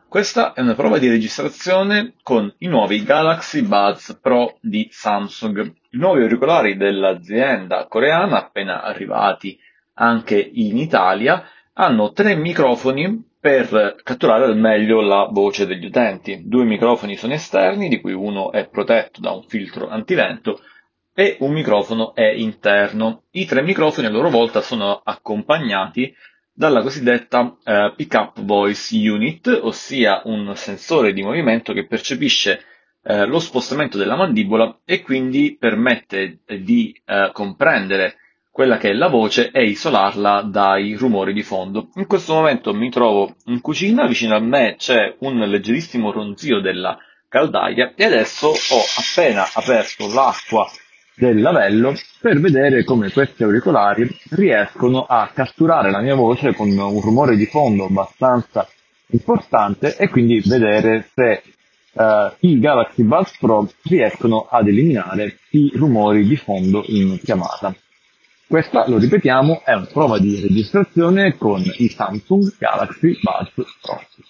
Questa è una prova di registrazione con i nuovi Galaxy Buds Pro di Samsung, i nuovi auricolari dell'azienda coreana appena arrivati anche in Italia. Hanno tre microfoni per catturare al meglio la voce degli utenti. Due microfoni sono esterni, di cui uno è protetto da un filtro antivento e un microfono è interno. I tre microfoni a loro volta sono accompagnati dalla cosiddetta Pickup Voice Unit, ossia un sensore di movimento che percepisce lo spostamento della mandibola e quindi permette di comprendere quella che è la voce e isolarla dai rumori di fondo. In questo momento mi trovo in cucina, vicino a me c'è un leggerissimo ronzio della caldaia e adesso ho appena aperto l'acqua del lavello per vedere come questi auricolari riescono a catturare la mia voce con un rumore di fondo abbastanza importante e quindi vedere se i Galaxy Buds Pro riescono ad eliminare i rumori di fondo in chiamata. Questa, lo ripetiamo, è una prova di registrazione con i Samsung Galaxy Buds Pro.